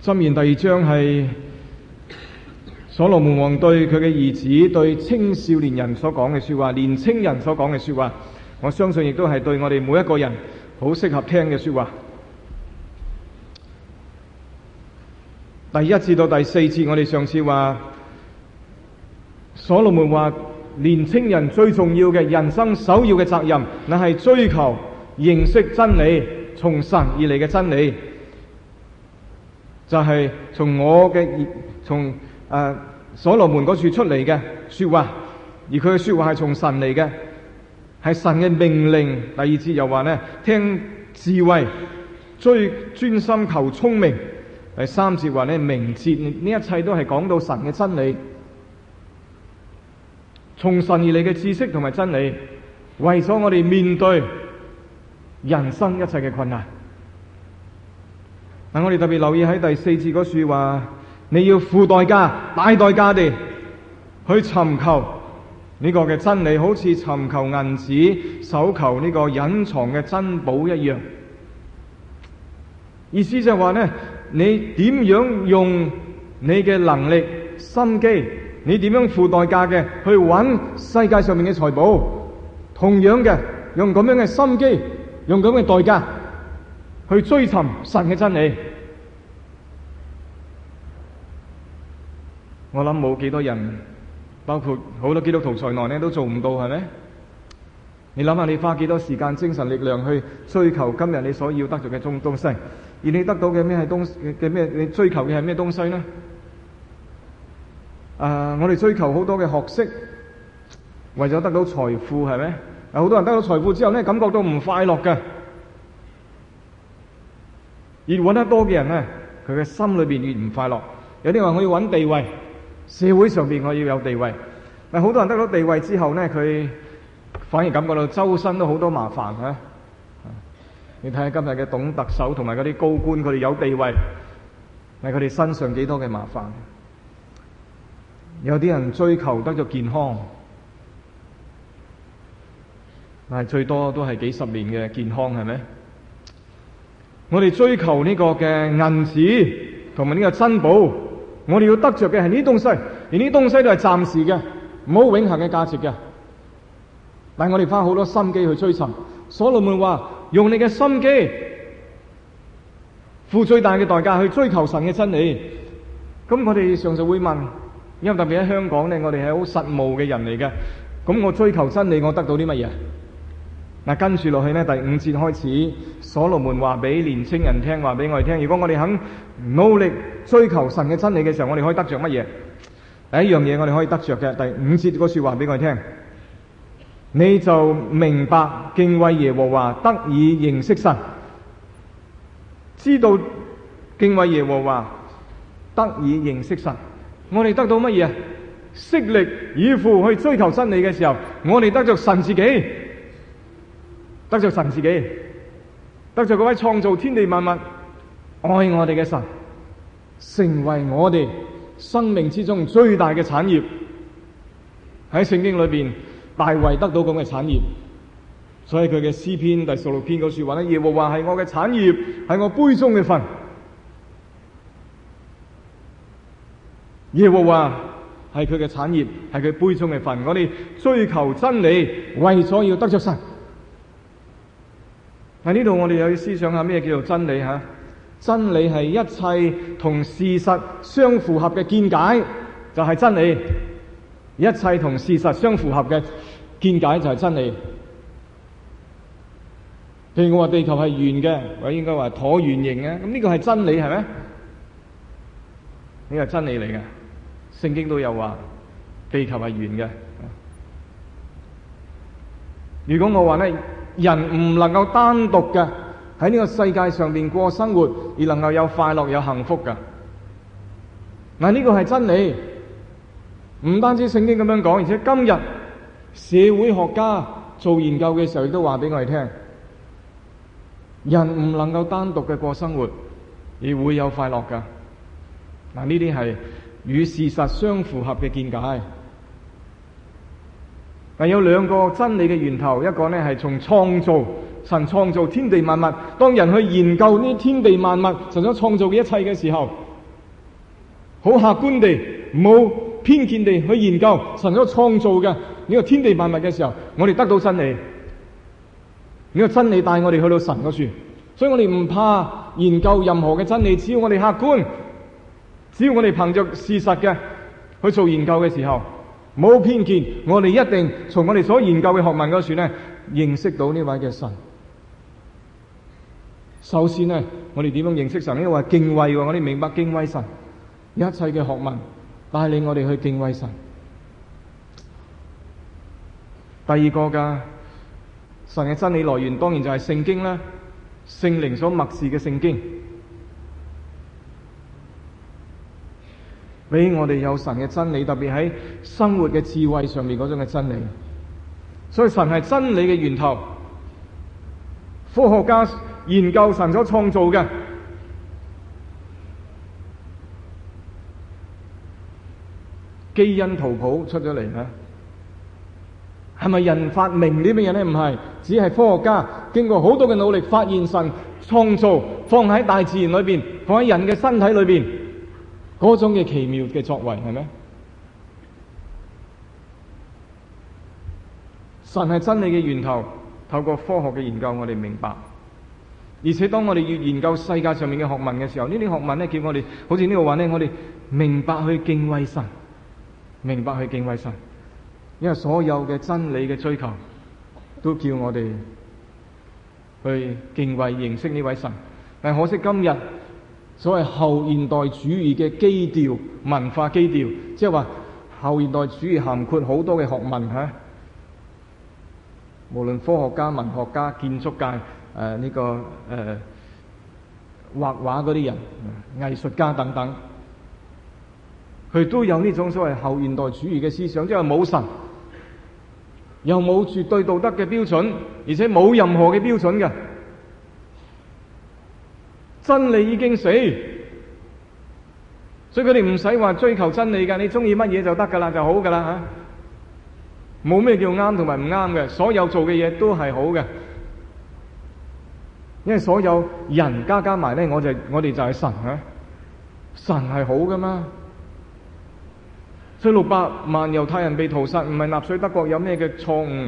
箴言第2章係所羅門王對佢嘅兒子、對青少年人所講嘅說話，年青人所講嘅說話，我相信亦都係對我哋每一個人好適合聽嘅說話。第1至到第4節，我哋上次話所羅門話年青人最重要嘅人生首要嘅責任，乃係追求認識真理，從神而嚟嘅真理，就係從所羅門嗰處出嚟嘅說話，而佢嘅說話係從神嚟嘅，係神嘅命令。第2節又話呢，聽智慧，專心求聰明。第3節話呢，明哲，呢一切都係講到神嘅真理，從神而嚟嘅知識同埋真理，為咗我哋面對人生一切嘅困難。但我哋特別留意喺第4節嗰處話，你要付代價，大代價地去尋求呢個嘅真理，好似尋求銀子，搜求呢個隱藏嘅珍寶一樣。意思就係話呢，你點樣用你嘅能力、心機，你點樣付代價嘅去揾世界上面嘅財寶，同樣嘅用咁樣嘅心機，用咁嘅代價去追尋神嘅真理。我諗冇幾多人，包括好多基督徒在內呢，都做唔到，係咪？你諗下，你花幾多時間、精神、力量去追求今日你所要得到嘅東西，而你得到嘅咩係咩？你追求嘅係咩東西呢？我哋追求好多嘅學識，為咗得到財富，係咪？好多人得到財富之後呢，感覺到唔快樂嘅。越揾得多嘅人呢，佢嘅心裏邊越唔快樂。有啲話我要揾地位，社會上邊我要有地位。但好多人得到地位之後呢，佢反而感覺到周身都好多麻煩啊！你睇下今日嘅董特首同埋嗰啲高官，佢哋有地位，但係佢哋身上幾多嘅麻煩。有啲人追求得咗健康，但係最多都係幾十年嘅健康，係咪？我哋追求呢個嘅銀子同埋呢個珍寶，我哋要得着嘅係呢啲東西，而呢啲東西都係暫時嘅，冇永恆嘅價值嘅。但係我哋花好多心機去追尋。所羅門話：用你嘅心機，付最大嘅代價去追求神嘅真理。咁我哋常常會問，因為特別喺香港呢，我哋係好實務嘅人嚟嘅。咁我追求真理，我得到啲乜嘢？嗱，跟住落去呢，第5節開始，所羅門話俾年青人聽，話俾我哋聽，如果我哋肯努力追求神嘅真理嘅時候，我哋可以得着乜嘢？第一樣嘢我哋可以得着嘅，第5節嗰說話俾我哋聽，你就明白敬畏耶和華，得以認識神。知道敬畏耶和華，得以認識神。我哋得到乜嘢？悉力以赴去追求真理嘅時候，我哋得着神自己。得着神自己，得着嗰位創造天地萬物、愛我哋嘅神，成為我哋生命之中最大嘅產業。喺聖經裏邊，大衛得到咁嘅產業，所以佢嘅詩篇第16篇嗰說話咧，耶和華係我嘅產業，係我杯中嘅分。耶和華係佢嘅產業，係佢杯中嘅分。我哋追求真理，為咗要得着神。喺呢度我哋又要思想下咩叫做真理吓？真理係一切同事實相符合嘅見解，就係真理。一切同事實相符合嘅見解就係真理。譬如我話地球係圓嘅，或者應該話橢圓形嘅，咁呢個係真理係咩？呢個係真理嚟嘅。聖經都有話地球係圓嘅。如果我話呢，人唔能夠單獨嘅喺呢個世界上邊過生活，而能夠有快樂有幸福嘅，嗱，呢個係真理。唔單止聖經咁樣講，而且今日社會學家做研究嘅時候亦都話俾我哋聽，人唔能夠單獨嘅過生活而會有快樂噶。嗱，呢啲係與事實相符合嘅見解。但有兩個真理嘅源頭，一個呢係從創造，神創造天地萬物。當人去研究呢天地萬物，神所創造嘅一切嘅時候， 好客觀地，冇偏見地去研究神所創造嘅呢個天地萬物嘅時候，我哋得到真理。呢個真理帶我哋去到神嗰處，所以我哋唔怕研究任何嘅真理，只要我哋客觀，只要我哋憑着事實嘅去做研究嘅時候，冇偏見，我哋一定從我哋所研究嘅學問嗰處呢，認識到呢位嘅神。首先呢，我哋點樣認識神？呢個話敬畏，我哋明白敬畏神，一切嘅學問帶領我哋去敬畏神。第二個嘅神嘅真理來源，當然就係聖經啦，聖靈所默示嘅聖經，俾我哋有神嘅真理，特別喺生活嘅智慧上面嗰種嘅真理。所以神係真理嘅源頭。科學家研究神所創造嘅，基因圖譜出咗嚟咧，係咪人發明啲乜嘢咧？唔係，只係科學家經過好多嘅努力，發現神創造放喺大自然裏邊，放喺人嘅身體裏邊嗰種嘅奇妙嘅作為，係咪？神係真理嘅源頭，透過科學嘅研究，我哋明白。而且當我哋要研究世界上面嘅學問嘅時候，呢啲學問咧，叫我哋好似呢個話咧，我哋明白去敬畏神，明白去敬畏神。因為所有嘅真理嘅追求，都叫我哋去敬畏認識呢位神。但可惜今日所謂後現代主義嘅基調、文化基調，即係話後現代主義涵括好多嘅學問吓，無論科學家、文學家、建築界、畫畫嗰啲人、藝術家等等，佢都有呢種所謂後現代主義嘅思想，即係冇神，又冇絕對道德嘅標準，而且冇任何嘅標準嘅，真理已經死，所以佢哋唔使話追求真理㗎，你中意乜嘢就得㗎啦，就好㗎啦嚇，冇咩叫啱同埋唔啱嘅，所有做嘅嘢都係好嘅，因為所有人加埋咧，我哋就係神嚇，神係好㗎嘛。所以600萬猶太人被屠殺，唔係納粹德國有咩嘅錯誤，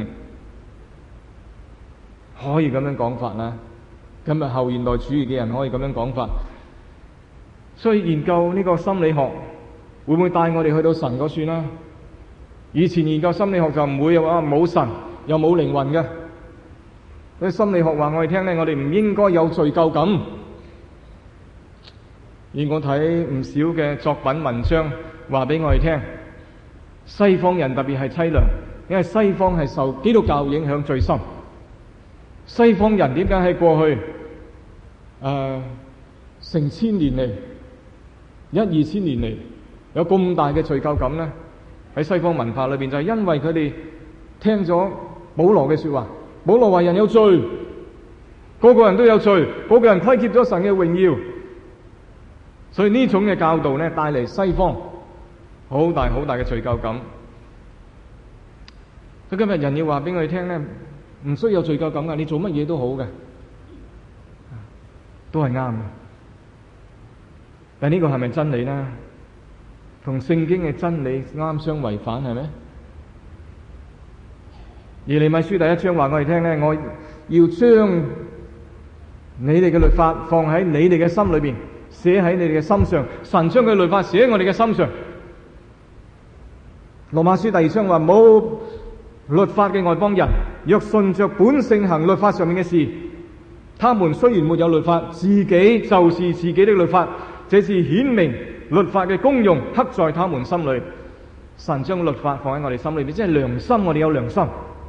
可以咁樣講法啦。今日後現代主義嘅人可以咁樣講法。所以研究呢個心理學會唔會帶我哋去到神嗰處啦？以前研究心理學就唔會話冇神又冇靈魂嘅。所以心理學話我哋聽咧，我哋唔應該有罪疚感。而我睇唔少嘅作品文章話俾我哋聽，西方人特別係淒涼，因為西方係受基督教影響最深。西方人點解喺過去成千年嚟2,000年嚟有咁大嘅罪疚感呢？喺西方文化裏邊就係因為佢哋聽咗保羅嘅說話，保羅話人有罪，個個人都有罪，個個人虧欠咗神嘅榮耀，所以呢種嘅教導呢，帶嚟西方好大嘅罪疚感。所以今日人要話俾我哋聽呢，唔需要有罪疚感噶，你做乜嘢都好嘅，都係啱嘅。但呢個係咪真理呢？同聖經嘅真理啱相違反係咩？耶利米書第1章話我哋聽呢，我要將你哋嘅律法放喺你哋嘅心裏邊，寫喺你哋嘅心上。神將佢律法寫喺我哋嘅心上。羅馬書第2章話冇律法嘅外邦人，若順着本性行律法上面嘅事，他們雖然沒有律法，自己就是自己的律法，這是顯明律法嘅功用刻在他們心裏。神將律法放喺我哋心裏邊，即係良心，我哋有良心。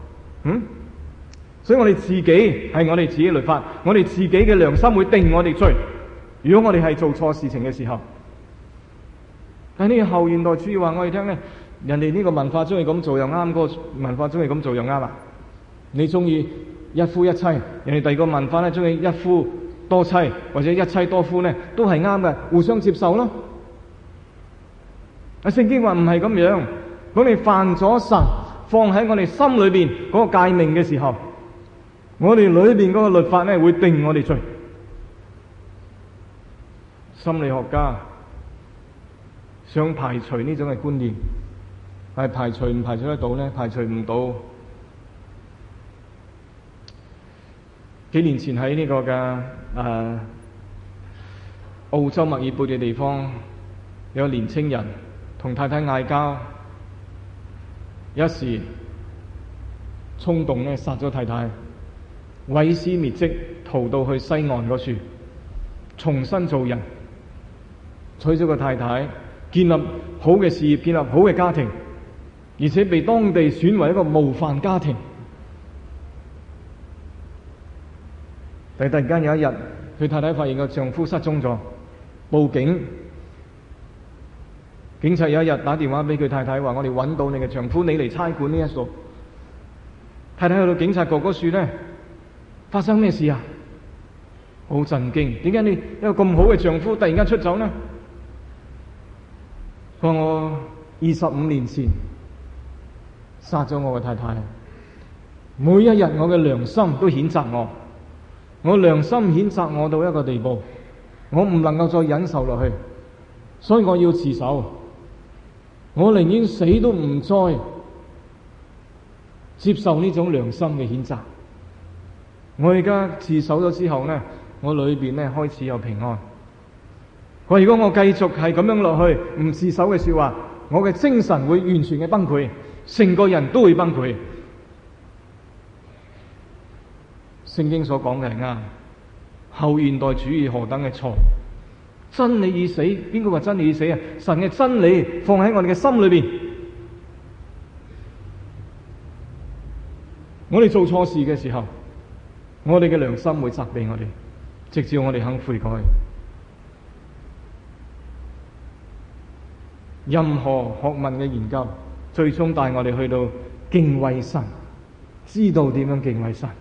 所以我哋自己係我哋自己律法，我哋自己嘅良心會定我哋罪。如果我哋係做錯事情嘅時候，但係呢個後現代主義話我哋聽呢，人哋呢個文化中意咁做又啱，嗰個文化中意咁做又啱啦。你中意一夫一妻，人哋第二個文化咧中意一夫多妻或者一妻多夫呢，都係啱嘅，互相接受咯。聖經話唔係咁樣，當你犯咗神放喺我哋心裏邊嗰個誡命嘅時候，我哋裏邊嗰個律法呢會定我哋罪。心理學家、 想排除呢種嘅觀念，係排除唔排除得到呢？排除唔到。幾年前喺呢個嘅澳洲墨爾本嘅地方，有個年青人同太太嗌交，一時衝動呢殺咗太太，毀屍滅跡，逃到去西岸嗰處，重新做人，娶咗個太太，建立好嘅事業，建立好嘅家庭，而且被當地選為一個模範家庭。但係突然間有一日，佢太太發現個丈夫失蹤咗，報警。警察有一日打電話俾佢太太，話我哋揾到你嘅丈夫，你嚟差館呢一數。太太去到警察局嗰處呢，發生咩事啊？好震驚，點解你一個咁好嘅丈夫突然間出走呢？佢話我25年前殺咗我嘅太太，每一日我嘅良心都譴責我。我良心譴責我到一個地步，我唔能夠再忍受落去，所以我要自首。我寧願死都唔再接受呢種良心嘅譴責。我而家自首咗之後呢，我裏邊呢開始有平安。我如果我繼續係咁樣落去，唔自首嘅說話，我嘅精神會完全嘅崩潰，成個人都會崩潰。聖經所講嘅係啱，後現代主義何等嘅錯！真理已死，邊個話真理已死啊？神嘅真理放喺我哋嘅心裏邊，我哋做錯事嘅時候，我哋嘅良心會責備我哋，直至我哋肯悔改。任何學問嘅研究，最終帶我哋去到敬畏神，知道點樣敬畏神。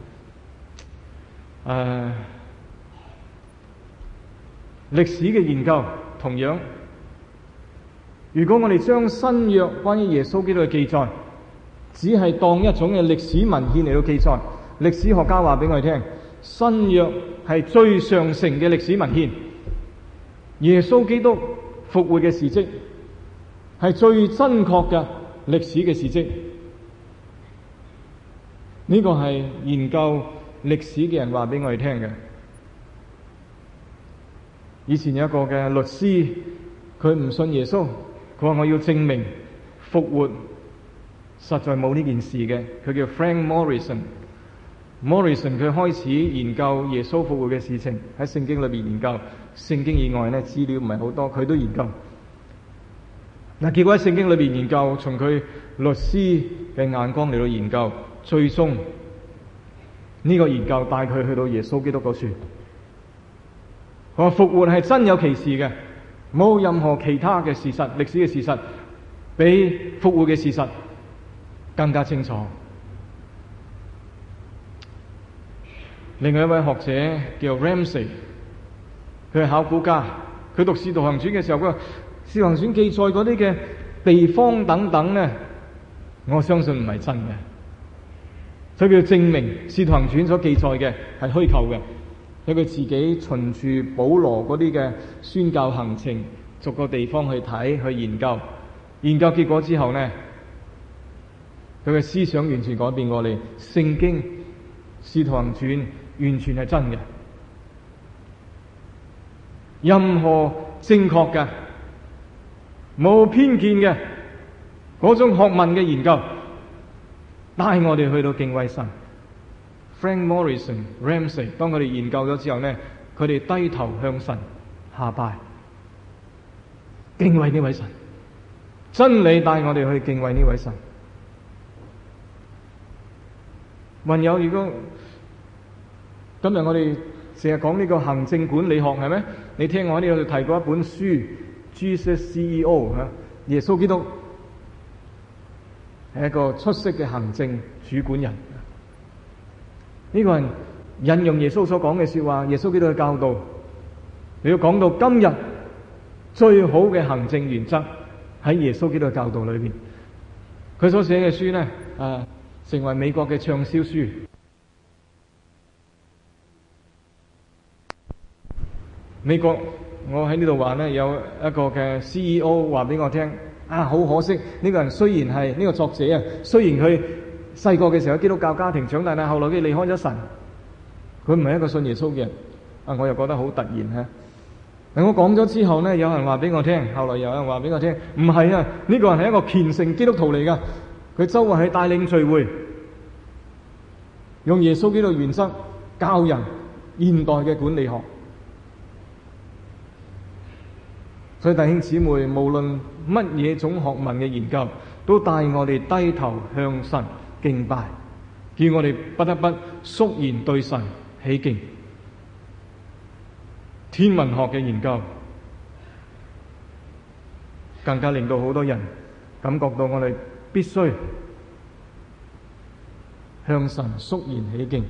歷史嘅研究同樣，如果我哋將新約關於耶穌基督嘅記載，只係當一種嘅歷史文獻嚟到記載，歷史學家話俾我哋聽，新約係最上乘嘅歷史文獻，耶穌基督復活嘅事蹟係最真確嘅歷史嘅事蹟。呢個係研究歷史嘅人話俾我哋聽嘅。以前有一個嘅律師，佢唔信耶穌，佢話我要證明復活實在冇呢件事嘅。佢叫 Frank Morrison。Morrison 佢開始研究耶穌復活嘅事情，喺聖經裏邊研究，聖經以外呢資料唔係好多，佢都研究。嗱，結果喺聖經裏邊研究，從佢律師嘅眼光嚟到研究，最終呢個研究帶佢去到耶穌基督嗰處。佢話復活係真有其事嘅，冇任何其他嘅事實，歷史嘅事實比復活嘅事實更加清楚。另外一位學者叫 Ramsey， 佢係考古家，佢讀《使徒行傳》嘅時候，佢話《使徒行傳》記載嗰啲嘅地方等等呢，我相信唔係真嘅，所以佢證明《使徒行傳》所記載嘅係虛構嘅。喺佢自己循住保羅嗰啲嘅宣教行程，逐個地方去睇去研究，研究結果之後呢，佢嘅思想完全改變過嚟。聖經《使徒行傳》完全係真嘅，任何正確嘅、冇偏見嘅嗰種學問嘅研究，帶我哋去到敬畏神。Frank Morrison、Ramsey， 當佢哋研究咗之後呢，佢哋低頭向神下拜，敬畏呢位神。真理帶我哋去敬畏呢位神。還有，如果今日我哋成日講呢個行政管理學係咩？你聽我喺呢度提過一本書 Jesus CEO 耶穌基督係一個出色嘅行政主管人。呢個人引用耶穌所講嘅說話，耶穌基督嘅教導，你要講到今日最好嘅行政原則喺耶穌基督嘅教導裏邊。佢所寫嘅書呢，成為美國嘅暢銷書。美國我喺呢度話呢，有一個嘅 CEO 話俾我聽，好可惜呢個人雖然係呢個作者啊，雖然佢細個嘅時候喺基督教家庭長大，但係後來佢離開咗神，佢唔係一個信耶穌嘅人。我又覺得好突然嚇。我講咗之後呢，有人話俾我聽，後來有人話俾我聽，唔係啊，呢個人係一個虔誠基督徒嚟㗎，佢周圍去帶領聚會，用耶穌基督原則教人現代嘅管理學。所以弟兄姊妹，無論乜嘢種學問嘅研究，都帶我哋低頭向神敬拜，叫我哋不得不肅然對神起敬。天文學嘅研究更加令到好多人感覺到我哋必須向神肅然起敬。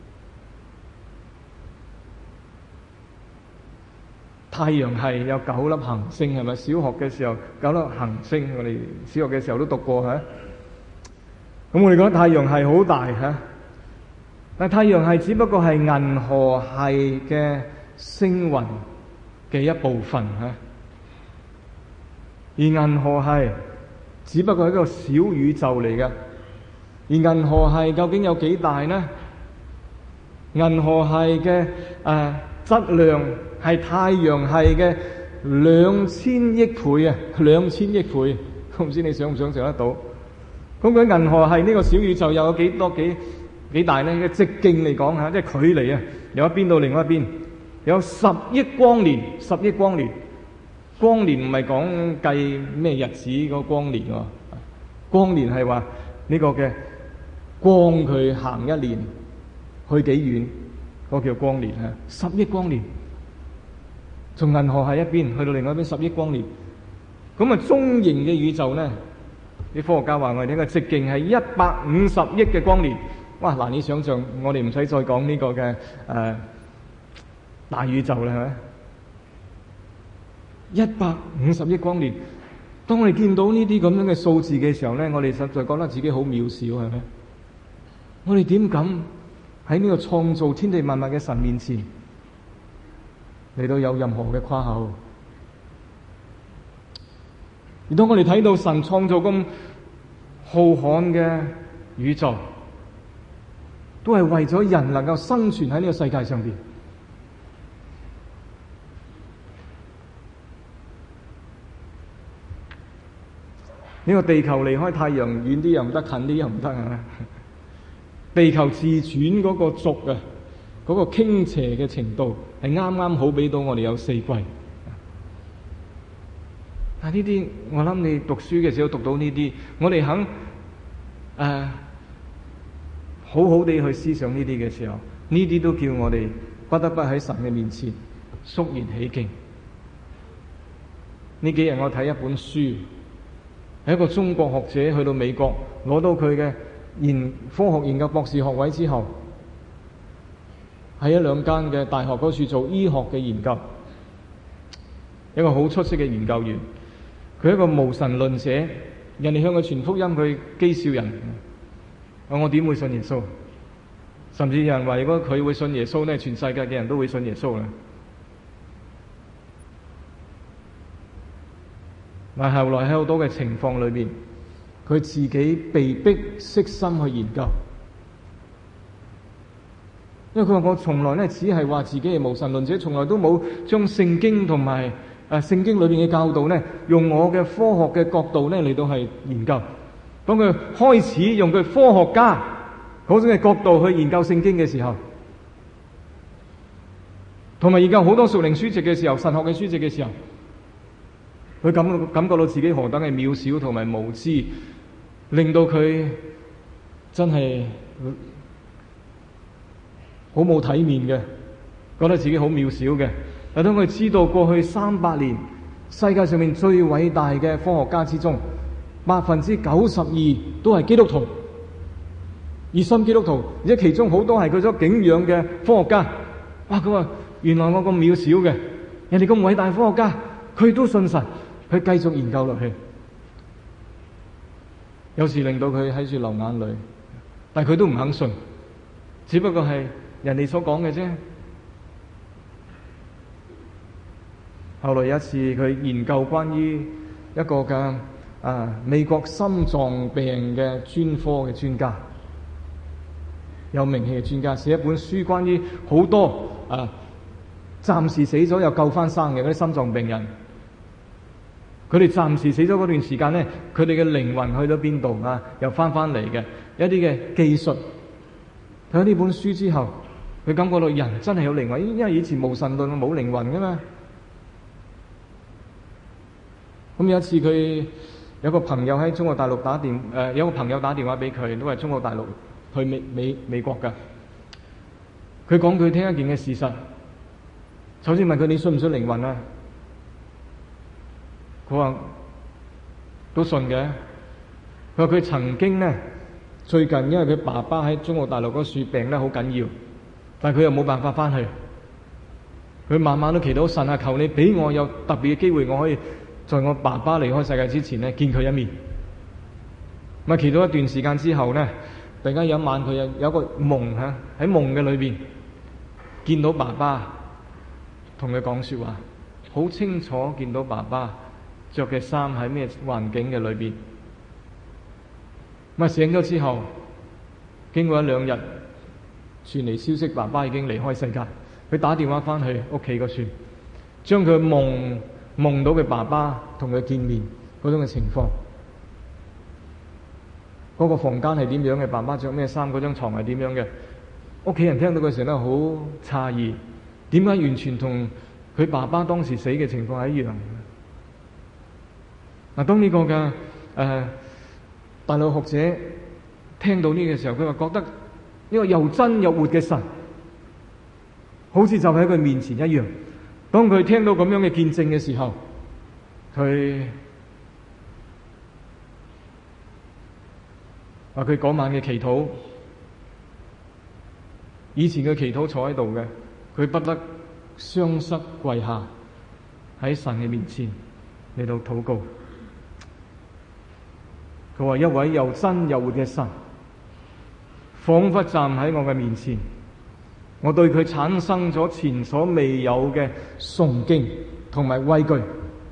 太陽系有9粒行星，係咪？小學嘅時候9粒行星，我哋小學嘅時候都讀過嚇。咁我哋覺得太陽系好大嚇，但太陽系只不過係銀河系嘅星雲嘅一部分嚇，而銀河系只不過係一個小宇宙嚟嘅。而銀河系究竟有幾大呢？銀河系嘅質量係太陽系嘅2000億倍啊！2000億倍，我唔知你想唔想象得到？咁佢銀河系呢個小宇宙又有幾大呢？嘅直徑嚟講嚇，即係距離啊，由一邊到另外一邊有10億光年。10億光年，光年唔係講計咩日子嗰個光年喎，光年係話呢個嘅光佢行一年去幾遠，嗰個叫光年啊！10億光年。從銀河系一邊去到另外一邊10億光年，咁啊中型嘅宇宙呢，啲科學家話我哋聽個直徑係150億嘅光年，哇！難以想象，我哋唔使再講呢個嘅大宇宙啦，係咪？150億光年，當我哋見到呢啲咁樣嘅數字嘅時候呢，我哋實在覺得自己好渺小，係咪？我哋點敢喺呢個創造天地萬物嘅神面前嚟到有任何嘅誇口？而當我哋睇到神創造咁浩瀚嘅宇宙，都係為咗人能夠生存喺呢個世界上邊。呢個地球離開太陽遠啲又唔得，近啲又唔得啊！地球自轉嗰個軸啊，嗰個傾斜嘅程度係啱啱好俾到我哋有4季。但係呢啲，我諗你讀書嘅時候讀到呢啲，我哋肯好好地去思想呢啲嘅時候，呢啲都叫我哋不得不喺神嘅面前肅然起敬。呢幾日我睇一本書，係一個中國學者去到美國攞到佢嘅科學研究博士學位之後，喺一兩間嘅大學嗰處做醫學嘅研究，一個好出色嘅研究員。佢係一個無神論者，人哋向佢傳福音，佢譏笑人。我點會信耶穌？甚至有人話，如果佢會信耶穌呢，全世界嘅人都會信耶穌啦。但係後來喺好多嘅情況裏邊，佢自己被逼悉心去研究，因為佢話我從來呢只係話自己係無神論者，從來都冇將聖經同埋聖經裏邊嘅教導呢，用我嘅科學嘅角度呢嚟到係研究。當佢開始用佢科學家嗰種嘅角度去研究聖經嘅時候，同埋研究好多屬靈書籍嘅時候，神學嘅書籍嘅時候，佢感覺到自己何等嘅渺小同埋無知，令到佢真係好冇體面嘅，覺得自己好渺小嘅。但當佢知道過去300年世界上面最偉大嘅科學家之中，92%都係基督徒，熱心基督徒，而且其中好多係佢所敬仰嘅科學家。哇！佢話原來我咁渺小嘅，人哋咁偉大嘅科學家，佢都信神，佢繼續研究落去。有時令到佢喺處流眼淚，但係佢都唔肯信，只不過係人哋所講嘅啫。 後來有一次佢研究關於一個嘅美國心臟病嘅專科嘅專家，有名氣嘅專家，寫一本書關於好多暫時死咗又救翻生嘅嗰啲心臟病人，佢哋暫時死咗嗰段時間呢，佢哋嘅靈魂去到邊度又翻嚟嘅一啲嘅技術。睇咗呢本書之後，佢感覺到人真係有靈魂，因為以前無神論冇靈魂噶嘛。咁有一次佢有個朋友喺中國大陸有個朋友打電話俾佢，都係中國大陸去美國噶。佢講佢聽一件嘅事實，首先問佢：你信唔信靈魂啊？佢話都信嘅。佢話佢曾經呢，最近因為佢爸爸喺中國大陸嗰處病得好緊要，但係佢又冇辦法翻去。佢晚晚都祈禱神啊，求你俾我有特別嘅機會，我可以在我爸爸離開世界之前呢，見佢一面。咁祈禱一段時間之後呢，突然間有一晚佢有個夢喺夢嘅裏邊見到爸爸同佢講說話，好清楚見到爸爸着嘅衫喺咩環境嘅裏邊。咁醒咗之後，經過一兩日傳嚟消息，爸爸已經離開世界。佢打電話翻去屋企嗰處，將佢夢到嘅爸爸同佢見面嗰種嘅情況，嗰個房間係點樣嘅，爸爸着咩衫，嗰張床係點樣嘅，屋企人聽到嘅時候咧好詫異，點解完全同佢爸爸當時死嘅情況係一樣？嗱，當呢個嘅大陸學者聽到呢個時候，佢話覺得呢個又真又活嘅神，好似就喺佢面前一樣。當佢聽到咁樣嘅見證嘅時候，佢話佢嗰晚嘅祈禱，以前嘅祈禱坐喺度嘅，佢不得雙膝跪下喺神嘅面前嚟到禱告。佢話一位又真又活嘅神，仿佛站喺我嘅面前，我對佢產生咗前所未有嘅崇敬同埋畏懼。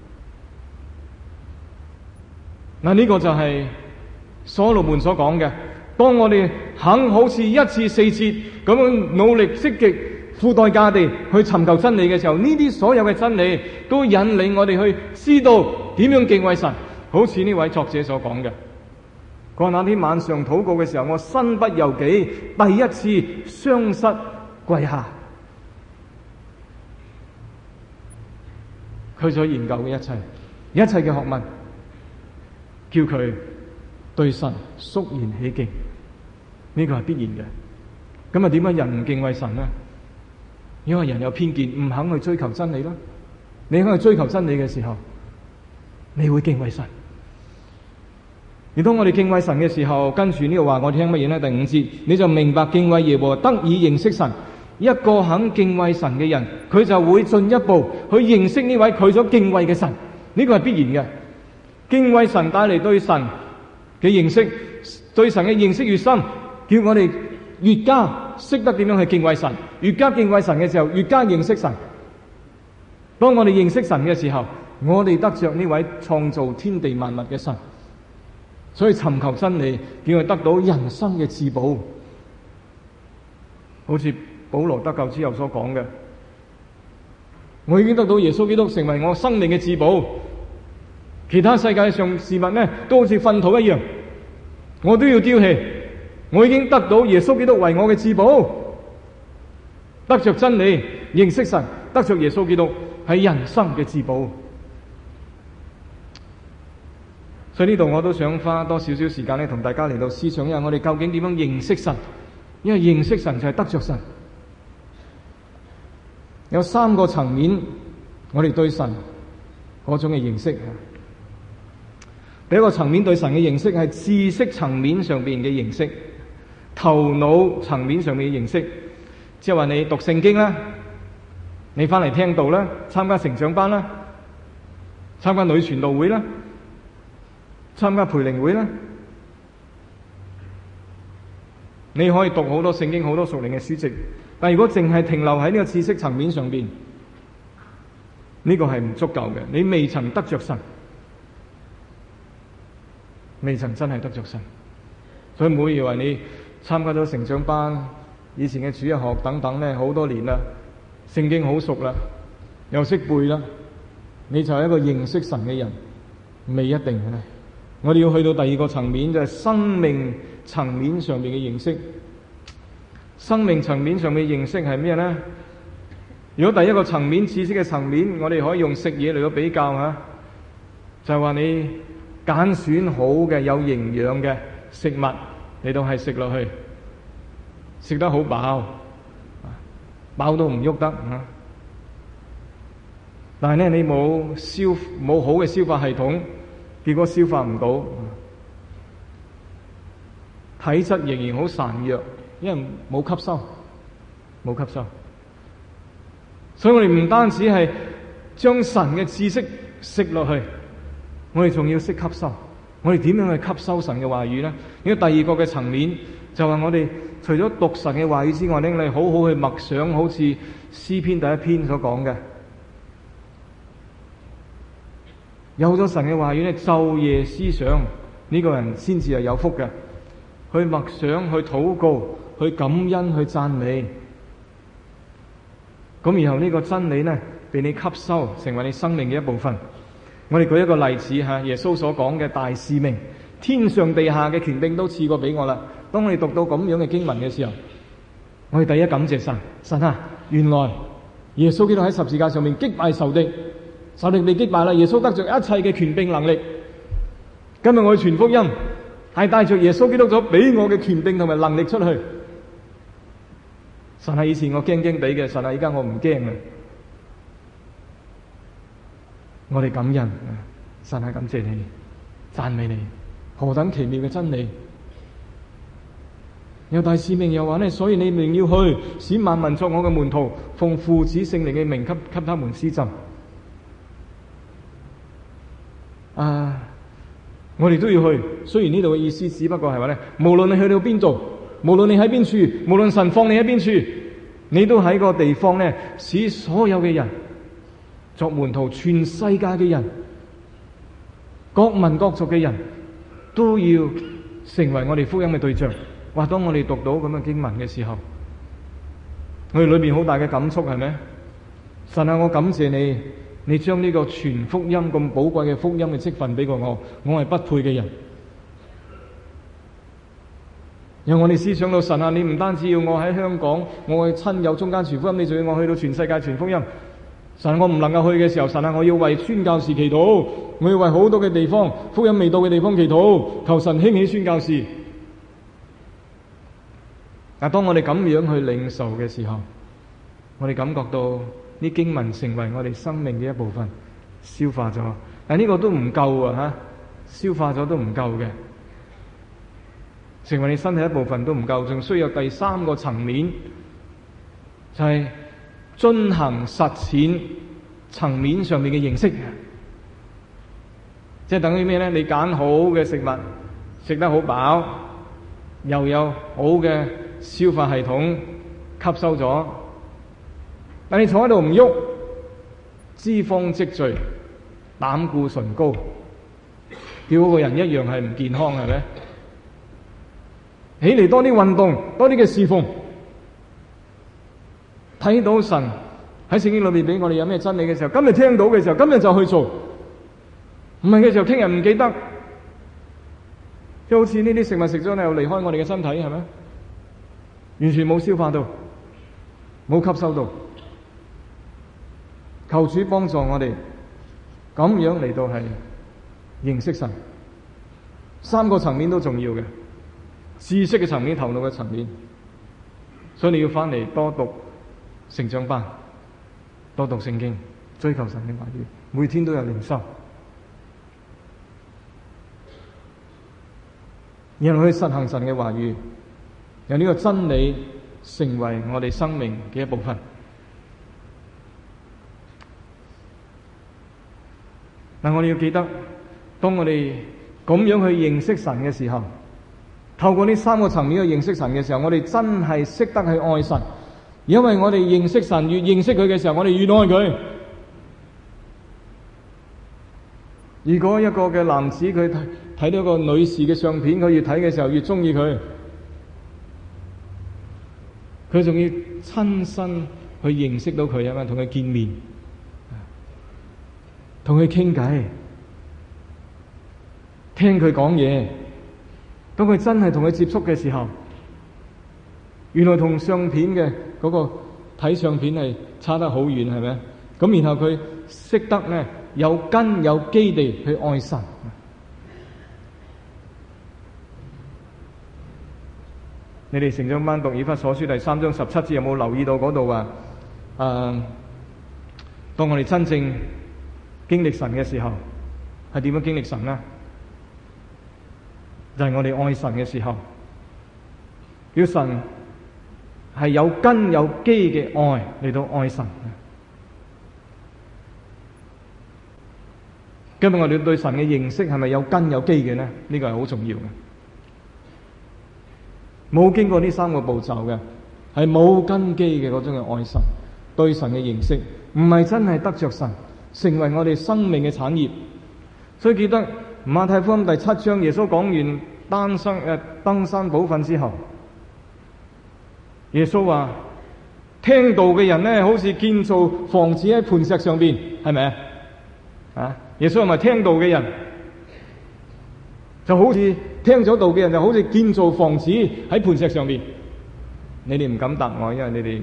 嗱，呢個就係所羅門所講嘅，當我哋肯好似一次四次咁樣努力積極付代價地去尋求真理嘅時候，呢啲所有嘅真理都引領我哋去知道點樣敬畏神。好似呢位作者所講嘅，佢話那天晚上禱告嘅時候，我身不由己，第一次雙膝跪下。佢所研究嘅一切嘅學問，叫佢對神肅然起敬，呢個係必然嘅。咁啊，點解人唔敬畏神呢？因為人有偏見，唔肯去追求真理啦。你肯去追求真理嘅時候，你會敬畏神。而當我哋敬畏神嘅時候，跟住呢度話我哋聽乜嘢呢？第5節，你就明白敬畏耶和華，得以認識神。一個肯敬畏神嘅人，佢就會進一步去認識呢位佢所敬畏嘅神。呢個係必然嘅。敬畏神帶嚟對神嘅認識，對神嘅認識越深，叫我哋越加識得點樣去敬畏神。越加敬畏神嘅時候，越加認識神。當我哋認識神嘅時候，我哋得着呢位創造天地萬物嘅神。所以尋求真理，叫佢得到人生嘅至寶。好似保羅得救之後所講嘅，我已經得到耶穌基督成為我生命嘅至寶，其他世界上事物呢都好似糞土一樣，我都要丟棄。我已經得到耶穌基督為我嘅至寶，得着真理，認識神，得着耶穌基督係人生嘅至寶。所以呢度我都想花多少少時間咧，同大家嚟到思想一下，我哋究竟點樣認識神？因為認識神就係得着神。有3個層面，我哋對神嗰種嘅認識。第一個層面對神嘅認識係知識層面上邊嘅認識，頭腦層面上面嘅認識，即係話你讀聖經啦，你翻嚟聽道啦，參加成長班啦，參加女傳道會啦，參加培靈會啦，你可以讀好多聖經、好多屬靈嘅書籍，但如果淨係停留喺呢個知識層面上邊， 呢個係唔足夠嘅，你未曾得着神，未曾真係得着神。所以唔好以為你參加咗成長班、以前嘅主日學等等咧，好多年啦，聖經好熟啦，又識背啦，你就係一個認識神嘅人，未一定嘅咧。我哋要去到第二個層面，就係生命層面上面嘅認識。生命層面上面嘅認識係咩咧？如果第一個層面知識嘅層面，我哋可以用食嘢嚟到比較吓，就係話你揀選好嘅有營養嘅食物嚟到係食落去，食得好飽，飽到唔喐得吓。但係咧，你冇好嘅消化系統，結果消化唔到，體質仍然好孱弱，因為冇吸收。所以我哋唔單止係將神嘅知識食落去，我哋仲要識吸收。我哋點樣去吸收神嘅話語呢？呢個第二個嘅層面就係我哋除咗讀神嘅話語之外咧，你好好去默想，好似詩篇第一篇所講嘅，有咗神嘅話語咧，晝夜思想，呢個人先至係有福嘅。去默想，去禱告，去感恩，去讚美。咁然後呢個真理呢，被你吸收成為你生命嘅一部分。我哋舉一個例子吓，耶穌所講嘅大使命，天上地下嘅權柄都賜過俾我啦。當我哋讀到咁樣嘅經文嘅時候，我哋第一感謝神，神啊，原來耶穌基督喺十字架上面擊敗仇敵，仇敵被擊敗啦，耶穌得着一切嘅權柄能力。今日我去傳福音，係帶着耶穌基督所俾我嘅權柄同埋能力出去。神係以前我驚驚地嘅，神係而家我唔驚啦。我哋感恩，神係感謝你，讚美你，何等奇妙嘅真理！有大使命又話呢，所以你們要去，使萬民作我嘅門徒，奉父子聖靈嘅名給他們施浸。我哋都要去，雖然呢度嘅意思只不過係話呢，無論你去到邊度，無論你喺邊處，無論神放你喺邊處，你都喺個地方呢，使所有嘅人作門徒，全世界嘅人，各民各族嘅人都要成為我哋福音嘅對象。哇！當我哋讀到咁嘅經文嘅時候，我哋裏面好大嘅感觸係咩？神啊，我感謝你，你將呢個傳福音咁寶貴嘅福音嘅職分俾過我，我係不配嘅人。讓我哋思想到神啊，你唔單止要我喺香港，我去親友中間傳福音，你仲要我去到全世界傳福音。神，我唔能夠去嘅時候，神啊，我要為宣教士祈禱，我要為好多嘅地方福音未到嘅地方祈禱，求神興起宣教士。但當我哋咁樣去領受嘅時候，我哋感覺到呢經文成為我哋生命嘅一部分，消化咗。但呢個都唔夠啊，消化咗都唔夠嘅，成為你身體一部分都唔夠，仲需要第三個層面，就係遵行實踐層面上面嘅認識。即係等於咩呢？你揀好嘅食物，食得好飽，又有好嘅消化系統吸收咗，但你坐喺度唔喐，脂肪積聚，膽固醇高，叫嗰個人一樣係唔健康，係咪？起嚟多啲運動，多啲嘅侍奉，睇到神喺聖經裏面俾我哋有咩真理嘅時候，今日聽到嘅時候，今日就去做，唔係嘅時候聽日唔記得，即係好似呢啲食物食咗又離開我哋嘅身體，係咪？完全冇消化到，冇吸收到。求主幫助我哋咁樣嚟到係認識神，三個層面都重要嘅，知識嘅層面、頭腦嘅層面。所以你要翻嚟多讀成長班，多讀聖經，追求神嘅話語，每天都有靈修，然後去實行神嘅話語，由呢個真理成為我哋生命嘅一部分。但我哋要記得，當我哋咁樣去認識神嘅時候，透過呢三個層面去認識神嘅時候，我哋真係識得去愛神。因為我哋認識神，越認識佢嘅時候，我哋越愛佢。 如果一個嘅男子佢睇到一個女士嘅相片，佢越睇嘅時候越中意佢，佢仲要親身去認識到佢啊嘛，同佢見面，同佢傾偈，聽佢講嘢。當佢真係同佢接觸嘅時候，原來同相片嘅嗰個睇相片係差得好遠，係咪？咁然後佢識得咧有根有基地去愛神。你哋成長班讀以弗所書第3章17節有冇留意到嗰度話？當我哋真正經歷神嘅時候，係點樣經歷神呢？就係我哋愛神嘅時候，叫神係有根有基嘅愛嚟到愛神。今日我哋對神嘅認識係咪有根有基嘅呢？呢個係好重要嘅。冇經過呢3個步驟嘅，係冇根基嘅嗰種嘅愛神，對神嘅認識唔係真係得着神，成為我哋生命嘅產業。所以記得馬太福音第7章，耶穌講完登山寶訓之後，耶穌話聽道嘅人呢，好似建造房子喺磐石上邊，係咪啊？耶穌係咪聽道嘅人就好似聽咗道嘅人就好似建造房子喺磐石上邊？你哋唔敢答我，因為你哋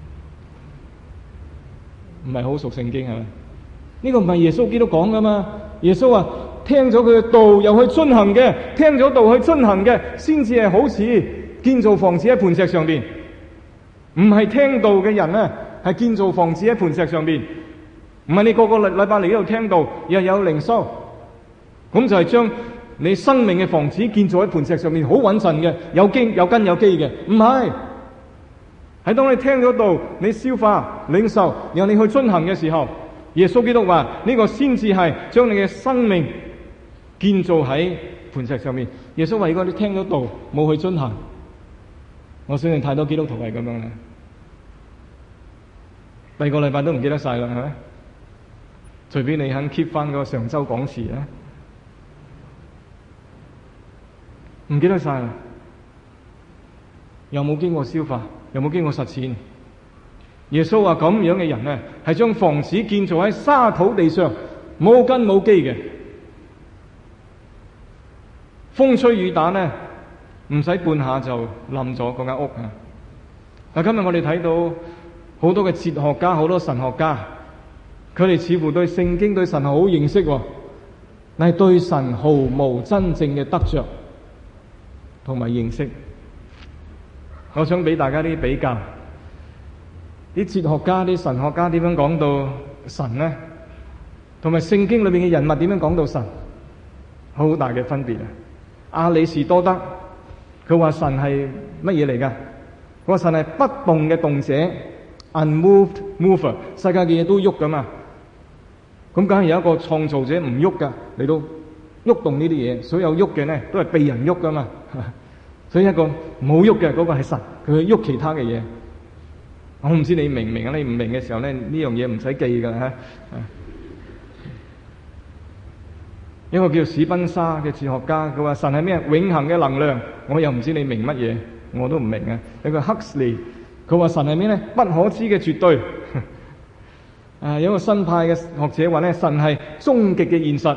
唔係好熟聖經，係咪？呢個唔係耶穌基督講噶嘛？耶穌話聽咗佢嘅道又去遵行嘅，聽咗道去遵行嘅，先至係好似建造房子喺磐石上邊。唔係聽道嘅人呢，係建造房子喺磐石上邊。唔係你個個禮拜嚟呢度聽道，又有靈修，咁就係將你生命嘅房子建造喺磐石上面，好穩陣嘅，有根有基嘅。唔係，係當你聽咗道，你消化領受，然後你去遵行嘅時候，耶穌基督話呢個先至係將你嘅生命建造喺磐石上面。耶穌話如果你聽咗道冇去遵行，我相信太多基督徒係咁樣啦。第二個禮拜都唔記得晒啦，係咪？隨便你肯 keep 翻個上周講詞咧，唔記得晒啦，又冇經過消化，又冇經過實踐。耶穌話咁樣嘅人呢，係將房子建造喺沙土地上，冇根冇基嘅，風吹雨打呢，唔使半下就冧咗嗰間屋啊！嗱，今日我哋睇到好多嘅哲學家，好多神學家。佢哋似乎對聖經對神好認識，但係對神毫無真正嘅得着同埋認識。我想俾大家啲比較，啲哲學家、啲神學家點樣講到神呢？同埋聖經裏面嘅人物點樣講到神，好大嘅分別啊！亞里士多德佢話神係乜嘢嚟㗎？佢話神係不動嘅動者 ，unmoved mover， 世界嘅嘢都喐㗎嘛。咁梗係有一個創造者唔喐噶，嚟到喐動呢啲嘢，所有喐嘅呢都係被人喐噶嘛。所以一個冇喐嘅嗰個係神，佢去喐其他嘅嘢。我唔知你明唔明啊？你唔明嘅時候呢，呢樣嘢唔使記噶吓。一個叫史賓沙嘅哲學家，佢話神係咩？永恆嘅能量。我又唔知你明乜嘢，我都唔明啊。有個克斯利，佢話神係咩呢？不可知嘅絕對。有一個新派嘅學者話咧，神係終極嘅現實，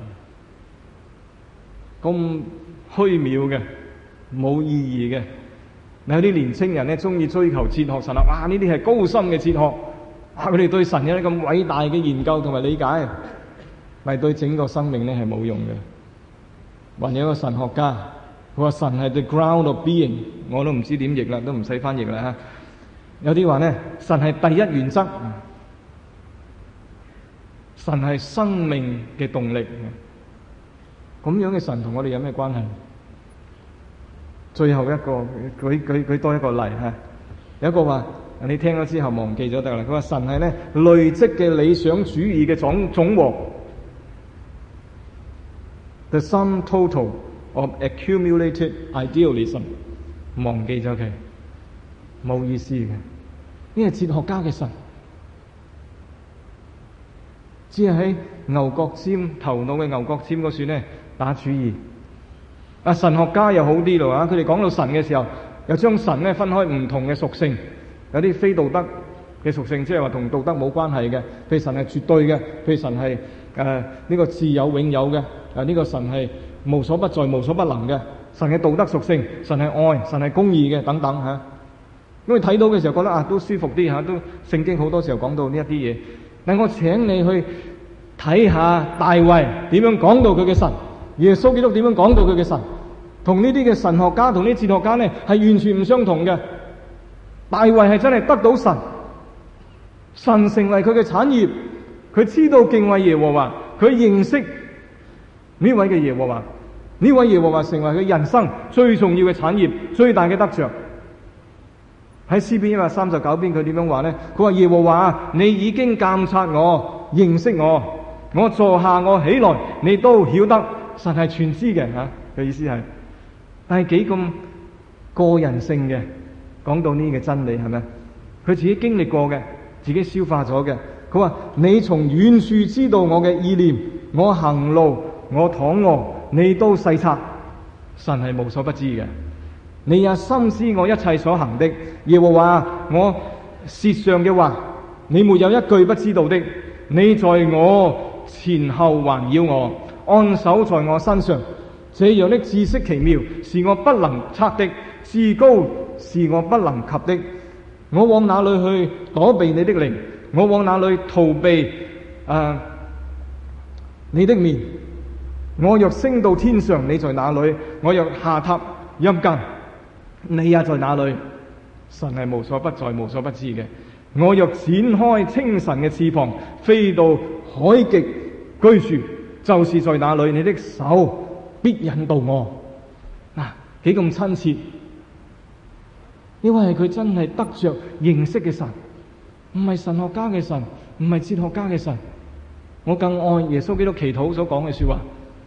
咁虛渺嘅，冇意義嘅。有啲年青人咧中意追求哲學神啊，哇！呢啲係高深嘅哲學，哇！佢哋對神有啲咁偉大嘅研究同埋理解，但係對整個生命咧係冇用嘅。還有一個神學家，佢話神係 the ground of being， 我都唔知點譯啦，都唔使翻譯啦吓。有啲話咧，神係第一原則。神係生命嘅動力，咁樣嘅神同我哋有咩關係？最後一個舉多一個例吓，有一個話你聽咗之後忘記咗得啦。佢話神係咧累積嘅理想主義嘅總和 ，the sum total of accumulated idealism， 忘記咗佢，冇意思嘅。呢係哲學家嘅神。 只係喺牛角尖頭腦嘅牛角尖嗰處呢打主意。神學家又好啲咯啊！佢哋講到神嘅時候，又將神呢分開唔同嘅屬性，有啲非道德嘅屬性，即係話同道德冇關係嘅，譬如神係絕對嘅，譬如神係呢個自有永有嘅，呢個神係無所不在、無所不能嘅，神嘅道德屬性，神係愛、神係公義嘅等等嚇。因為睇到嘅時候覺得都舒服啲嚇，都聖經好多時候講到呢一啲嘢。但我請你去睇下大衛點樣講到佢嘅神，耶穌基督點樣講到佢嘅神，同呢啲嘅神學家同呢啲哲學家呢係完全唔相同嘅。大衛係真係得到神，神成為佢嘅產業，佢知道敬畏耶和華，佢認識呢位嘅耶和華，呢位耶和華成為佢人生最重要嘅產業，最大嘅得着。喺詩篇139篇佢點樣話呢？佢話耶和華，你已經監察我，認識我，我坐下我起來，你都曉得。神係全知嘅嚇，嘅意思係，但係幾咁個人性嘅講到呢個真理係咪？佢自己經歷過嘅，自己消化咗嘅。佢話你從遠處知道我嘅意念，我行路，我躺臥，你都細察。神係無所不知嘅。你也深知我一切所行的，耶和華，我舌上嘅話，你沒有一句不知道的。你在我前後環繞我，按手在我身上，這樣的知識奇妙，是我不能測的，至高是我不能及的。我往哪裏去躲避你的靈？我往哪裏逃避你的面？我若升到天上，你在哪裏？我若下榻陰間，你也在哪裏？神係無所不在、無所不知嘅。我若展開清晨嘅翅膀，飛到海極居住，就是在哪裏？你的手必引導我。嗱，幾咁親切，因為佢真係得着認識嘅神，唔係神學家嘅神，唔係哲學家嘅神。我更愛耶穌基督祈禱所講嘅說話：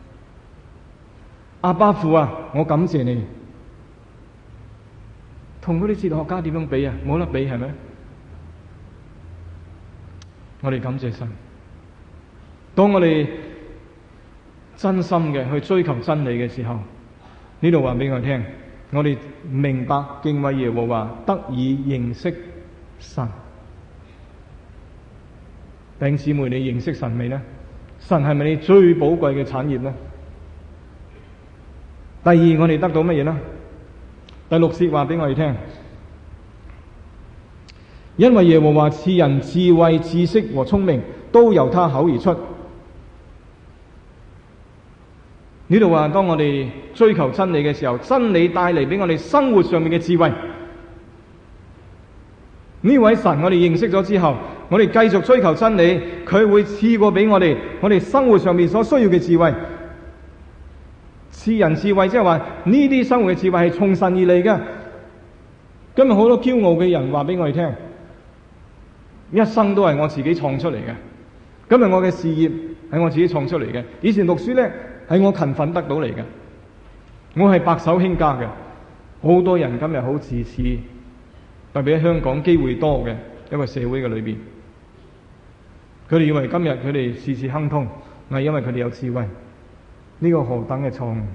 阿爸父啊，我感謝你。同嗰啲哲學家點樣比啊？冇得比，係咪？我哋感謝神。當我哋真心嘅去追求真理嘅時候，呢度話俾我聽，我哋明白敬畏耶和華，得以認識神。弟兄姊妹，你認識神未呢？神係咪你最寶貴嘅產業呢？第二，我哋得到乜嘢呢？第6節話俾我哋聽，因為耶和華賜人智慧、知識和聰明，都由他口而出。呢度話，當我哋追求真理嘅時候，真理帶嚟俾我哋生活上面嘅智慧。呢位神我哋認識咗之後，我哋繼續追求真理，佢會賜過俾我哋生活上面所需要嘅智慧。賜人智慧，即係話呢啲生活嘅智慧係從神而嚟嘅。今日好多驕傲嘅人話俾我哋聽，一生都係我自己創出嚟嘅。今日我嘅事業係我自己創出嚟嘅。以前讀書咧係我勤奮得到嚟嘅，我係白手興家嘅。好多人今日好自恃，特別喺香港機會多嘅一個社會嘅裏邊，佢哋以為今日佢哋事事亨通，係因為佢哋有智慧。呢個何等嘅錯誤！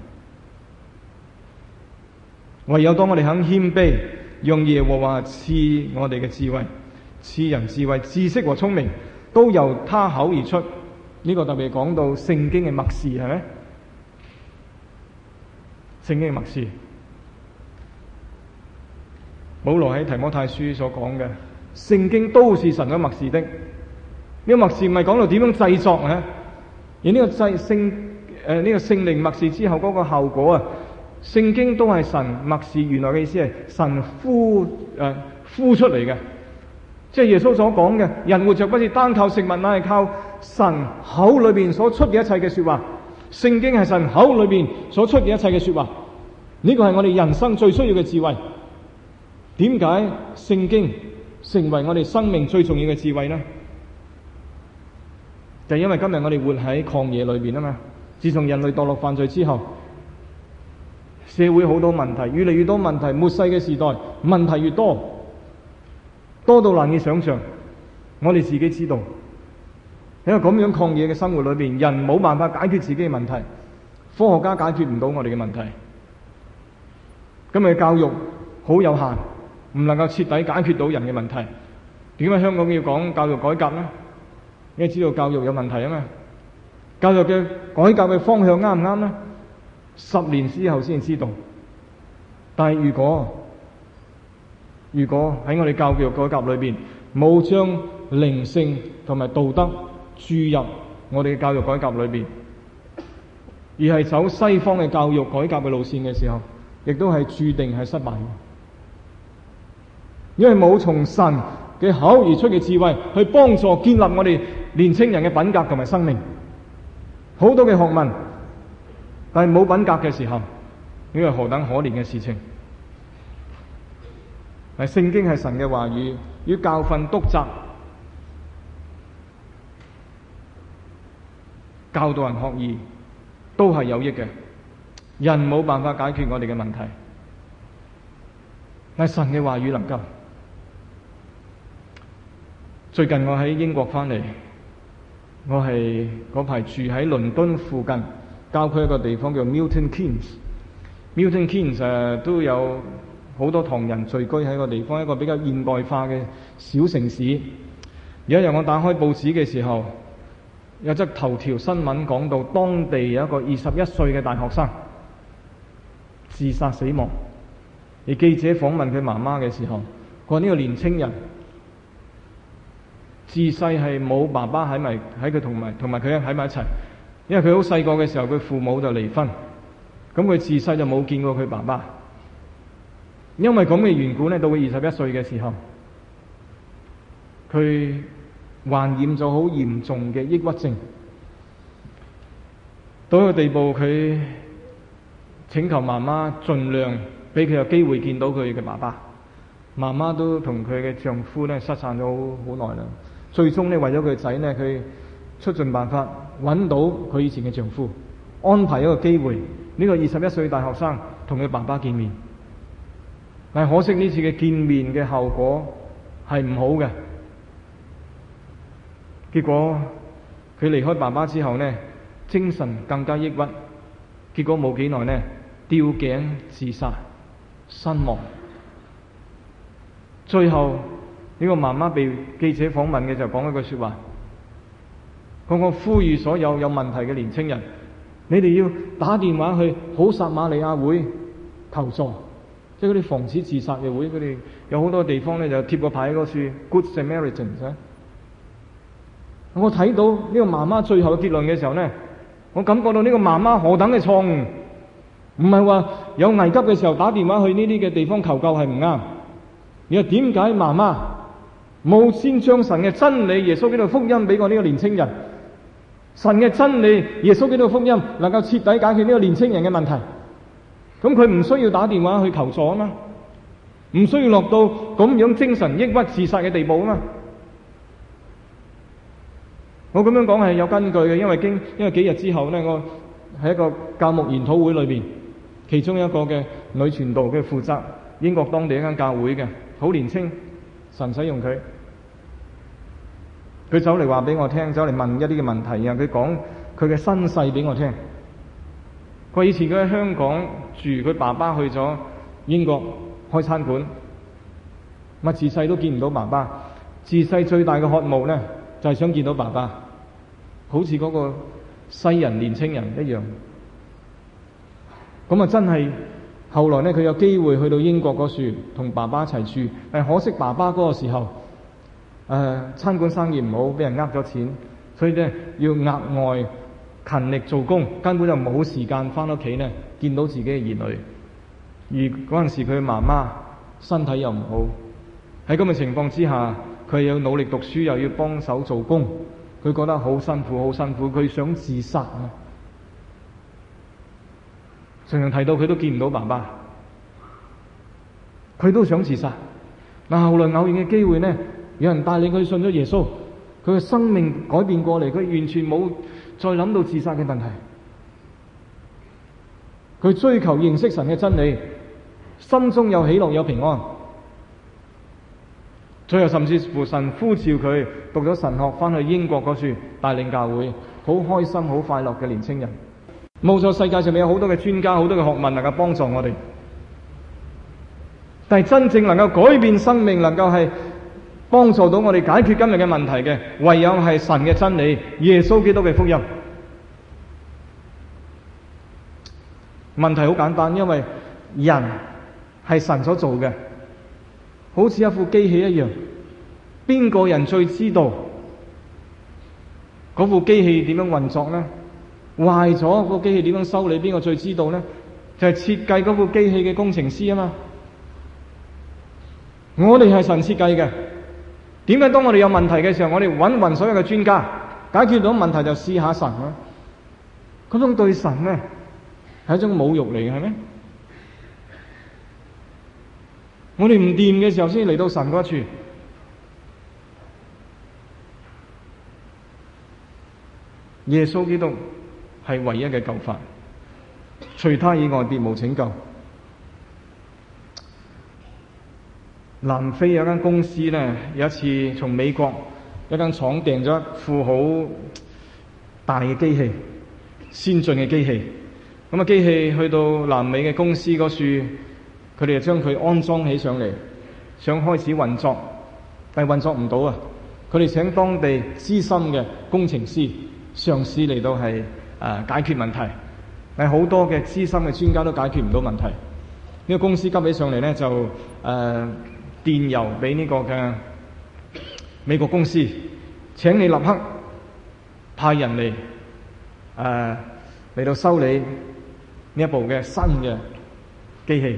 唯有當我哋肯謙卑，讓耶和華賜我哋嘅智慧，賜人智慧、知識和聰明，都由他口而出。呢個特別講到聖經嘅默示，係咪？聖經嘅默示，保羅喺提摩太書所講嘅，聖經都是神所默示的。呢個默示唔係講到點樣製作啊，而呢個呢個聖靈默示之後嗰個效果啊，聖經都係神默示，原來嘅意思係神呼出嚟嘅，即係耶穌所講嘅，人活着不是單靠食物，乃係靠神口裏邊所出嘅一切嘅說話。聖經係神口裏邊所出嘅一切嘅說話，呢個係我哋人生最需要嘅智慧。點解聖經成為我哋生命最重要嘅智慧呢？就係因為今日我哋活喺曠野裏邊啊嘛。自從人類墮落犯罪之後，社會好多問題，越嚟越多問題。末世嘅時代，問題越多，多到難以想象。我哋自己知道， 喺個咁樣曠野嘅生活裏邊，人冇辦法解決自己嘅問題，科學家解決唔到我哋嘅問題。今日教育好有限，唔能夠徹底解決到人嘅問題。點解香港要講教育改革呢？因為知道教育有問題啊嘛。教育嘅改革嘅方向啱唔啱呢？10年之後先知道。但係如果喺我哋教育改革裏邊冇將靈性同埋道德注入我哋嘅教育改革裏邊，而係走西方嘅教育改革嘅路線嘅時候，亦都係注定係失敗嘅。因為冇從神嘅口而出嘅智慧去幫助建立我哋年青人嘅品格同埋生命。好多嘅學問，但係冇品格嘅時候，呢個係何等可憐嘅事情。係聖經係神嘅話語，要教訓督責，教導人學義，都係有益嘅。人冇辦法解決我哋嘅問題，但係神嘅話語能夠。最近我喺英國翻嚟，我係嗰排住喺倫敦附近郊區一個地方叫 Milton Keynes。Milton Keynes 都有好多唐人聚居喺個地方，一個比較現代化嘅小城市。有一日我打開報紙嘅時候，有則頭條新聞講到當地有一個21歲嘅大學生自殺死亡。而記者訪問佢媽媽嘅時候，佢話呢個年青人自細係冇爸爸喺佢同埋佢喺埋一齊，因為佢好細個嘅時候佢父母就離婚，咁佢自細就冇見過佢爸爸。因為咁嘅緣故呢，到佢21歲嘅時候，佢患染咗好嚴重嘅抑鬱症，到一個地步佢請求媽媽盡量俾佢有機會見到佢嘅爸爸。媽媽都同佢嘅丈夫呢失散咗好耐啦。最終呢，為咗佢仔呢，佢出盡辦法揾到佢以前嘅丈夫，安排一個機會，呢個21歲大學生同佢爸爸見面。但係可惜呢次嘅見面嘅效果係唔好嘅。結果佢離開爸爸之後呢，精神更加抑鬱，結果冇幾耐呢，吊頸自殺身亡。最後呢個媽媽被記者訪問嘅就講一句說話，我呼籲所有有問題嘅年青人，你哋要打電話去好撒瑪利亞會求助，即係嗰啲防止自殺嘅會。佢哋有好多地方呢就貼個牌喺嗰處 Good Samaritans。我睇到呢個媽媽最後嘅結論嘅時候呢，我感覺到呢個媽媽何等嘅錯誤。唔係話有危急嘅時候打電話去呢啲嘅地方求救係唔啱，而係點解媽媽冇先將神嘅真理耶穌基督福音俾過呢個年青人？神嘅真理耶穌基督福音能夠徹底解決呢個年青人嘅問題，咁佢唔需要打電話去求助啊嘛，唔需要落到咁樣精神抑鬱自殺嘅地步啊嘛。我咁樣講係有根據嘅，因為幾日之後呢，我喺一個教牧研討會裏邊，其中一個嘅女傳道嘅負責英國當地一間教會嘅，好年輕，神使用佢。佢走嚟話俾我聽，走嚟問一啲嘅問題，然後佢講佢嘅身世俾我聽。佢以前佢喺香港住，佢爸爸去咗英國開餐館，乜自細都見唔到爸爸，自細最大嘅渴慕呢，就係想見到爸爸，好似嗰個西人年青人一樣。咁啊真係後來呢，佢有機會去到英國嗰處同爸爸一齊住，但可惜爸爸嗰個時候餐館生意唔好，俾人呃咗錢，所以呢要額外勤力做工，根本就冇時間翻屋企呢見到自己嘅兒女。而嗰陣時佢媽媽身體又唔好，喺咁嘅情況之下，佢要努力讀書，又要幫手做工，佢覺得好辛苦，好辛苦，佢想自殺啊！常常提到佢都見唔到爸爸，佢都想自殺。但後來偶然嘅機會呢，有人帶領佢信咗耶穌，佢嘅生命改變過嚟，佢完全冇再諗到自殺嘅問題。佢追求認識神嘅真理，心中有喜樂有平安。 最後甚至乎神呼召佢讀咗神學，翻去英國嗰處帶領教會，好開心、好快樂嘅年青人。冇錯，世界上面有好多嘅專家、好多嘅學問能夠幫助我哋，但係真正能夠改變生命、能夠係幫助到我哋解決今日嘅問題嘅，唯有係神嘅真理，耶穌基督嘅福音。問題好簡單，因為人係神所做嘅，好似一副機器一樣。邊個人最知道嗰副機器點樣運作呢？壞咗嗰個機器點樣修理？邊個最知道呢？就係設計嗰副機器嘅工程師啊嘛。我哋係神設計嘅。點解當我哋有問題嘅時候，我哋揾所有嘅專家解決到問題就試下神啊？嗰種對神呢係一種侮辱嚟嘅，係咩？我哋唔掂嘅時候先嚟到神嗰處。耶穌基督係唯一嘅救法，除他以外別無拯救。南非有間公司呢，有一次從美國一間廠訂咗一副好大嘅機器，先進嘅機器。咁啊，機器去到南美嘅公司嗰處，佢哋就將佢安裝起上嚟，想開始運作，但係運作唔到啊！佢哋請當地資深嘅工程師嘗試嚟到係解決問題，但係好多嘅資深嘅專家都解決唔到問題。呢個公司急起上嚟呢，就電郵俾呢個嘅美國公司，請你立刻派人嚟嚟到修理呢一部嘅新嘅機器。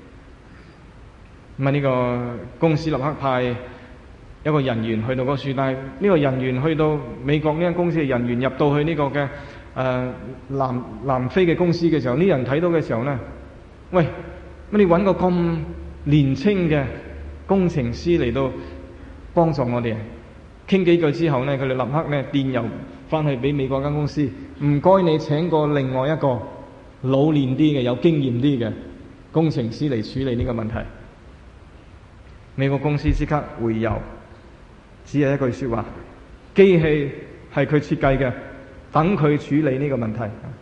咁啊，呢個公司立刻派一個人員去到嗰處，但係呢個人員去到美國呢間公司嘅人員入到去呢個嘅南非嘅公司嘅時候，呢人睇到嘅時候呢，喂，乜你揾個咁年輕嘅工程師嚟到幫助我哋？傾幾句之後呢，佢哋立刻呢電郵翻去俾美國間公司，唔該你請個另外一個老練啲嘅、有經驗啲嘅工程師嚟處理呢個問題。美國公司即刻回郵，只係一句說話：機器係佢設計嘅，等佢處理呢個問題。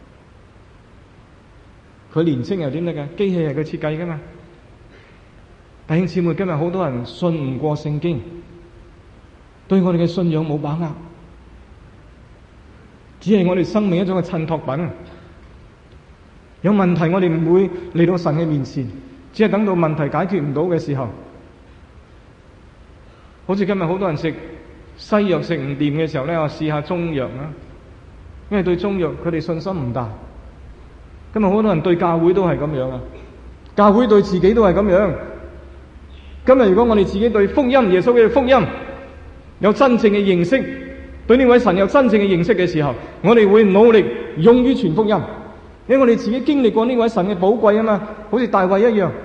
佢年青又點得㗎？機器係佢設計㗎嘛。弟兄姊妹，今日好多人信唔過聖經，對我哋嘅信仰冇把握，只係我哋生命一種嘅襯托品。有問題我哋唔會嚟到神嘅面前，只係等到問題解決唔到嘅時候，好似今日好多人食西藥食唔掂嘅時候呢，我試下中藥啦，因為對中藥佢哋信心唔大。今日好多人對教會都係咁樣啊，教會對自己都係咁樣。今日如果我哋自己對福音、耶穌嘅福音有真正嘅認識，對呢位神有真正嘅認識嘅時候，我哋會努力勇於傳福音，因為我哋自己經歷過呢位神嘅寶貴啊嘛，好似大衛一樣，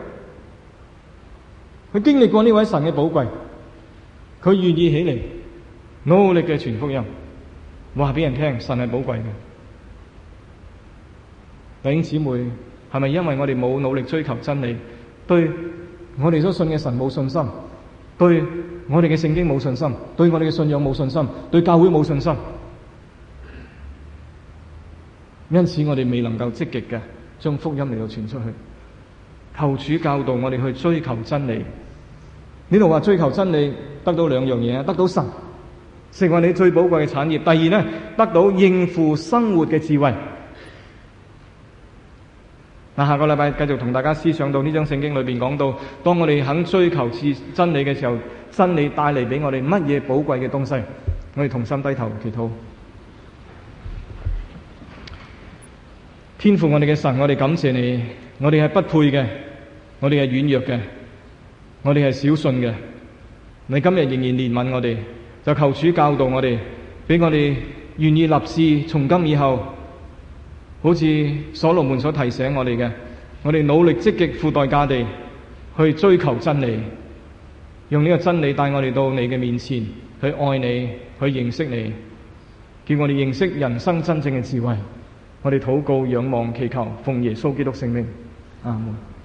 佢經歷過呢位神嘅寶貴，佢願意起嚟努力嘅傳福音，話俾人聽神係寶貴嘅。弟兄姊妹，係咪因為我哋冇努力追求真理，對我哋所信嘅神冇信心，對我哋嘅聖經冇信心，對我哋嘅信仰冇信心，對教會冇信心，因此我哋未能夠積極嘅將福音嚟到傳出去。求主教導我哋去追求真理。呢度話追求真理得到兩樣嘢，得到神成為你最寶貴嘅產業，第二呢，得到應付生活嘅智慧。下個禮拜繼續同大家思想到呢章聖經裏邊講到，當我哋肯追求真理嘅時候，真理帶嚟俾我哋乜嘢寶貴嘅東西？我哋同心低頭祈禱。天父我哋嘅神，我哋感謝你，我哋係不配嘅，我哋係軟弱嘅，我哋係小信嘅。你今日仍然憐憫我哋，就求主教導我哋，俾我哋願意立志從今以後，好似所羅門所提醒我哋嘅，我哋努力積極付代價地去追求真理，用呢個真理帶我哋到你嘅面前，去愛你，去認識你，叫我哋認識人生真正嘅智慧。我哋禱告、仰望、祈求，奉耶穌基督聖名，阿門。